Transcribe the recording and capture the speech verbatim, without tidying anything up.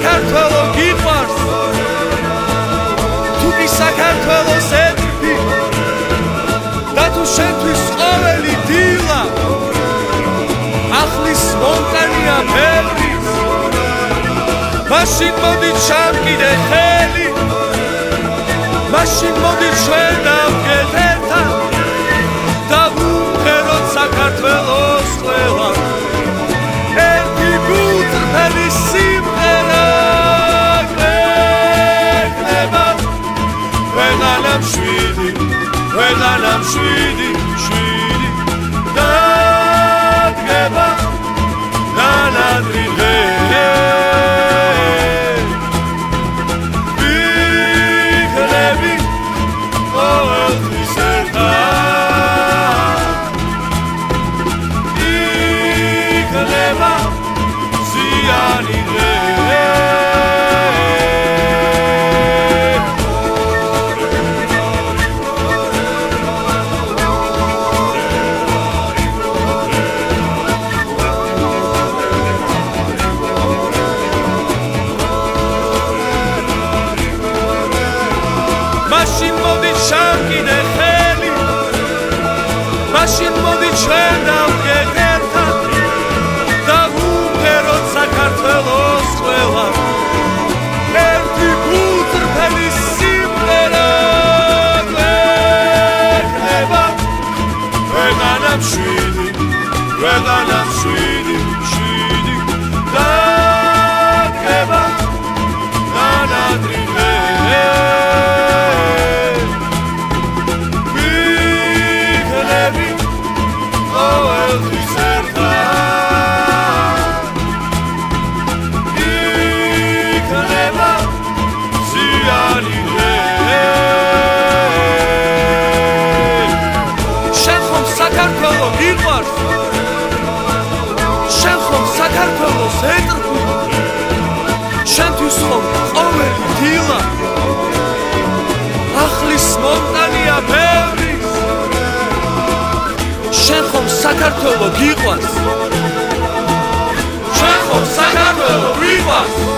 საქართველო გიყვარს თუ კი საქართველოს ეთბი და თუ შენთვის ყოველი დილა ახლის მონტანია ბევრი მაშინ მოდი ჩამკიდე ხელი მაშინ მოდი ჩვენ დავდგეთ ერთად და ვუმღეროთ საქართველოს ყველა ერთი გულწრფელი სიმღერა გვექნება ვეღარ შვიდი ვეღარ შვიდი შვიდი დადგება ნანადრიდე ვიქნები ყოველთვის ერთად იქნება ზიანი დღე მაშინ მოდი ჩამკიდე ხელი მაშინ მოდი ჩვენ დავდგეთ ერთად და ვუმღეროთ საქართველოს ყველა ერთი გულწრფელი სიმღერა გვექნება ვეღარ შვიდი ვეღარ შვიდი შვიდი დადგება ნანადრიდე ყოველთვის ერთად იქნება ზიანი დღე შენ ხომ საქართველო გიყვარს შენ ხომ საქართველოს ეტყვი შენთვის ხომ ყოველი დილა ახლის მონტანია ბევრი შენ ხომ საქართველო გიყვარს შენ ხომ საქართველო გიყვარს